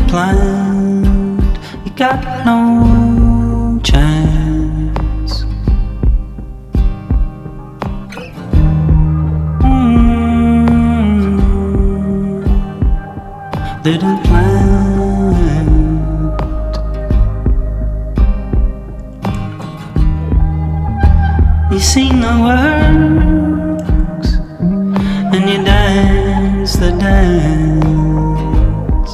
planned, you got no chance. Little plant, you sing the words and you dance the dance.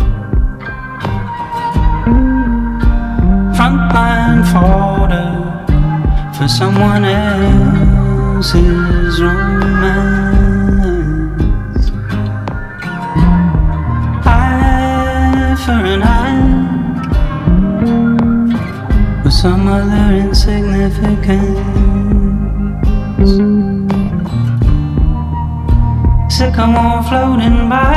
Frontline fodder for someone else's romance. Eye for an eye for some other insignificance. Sycamore floating by,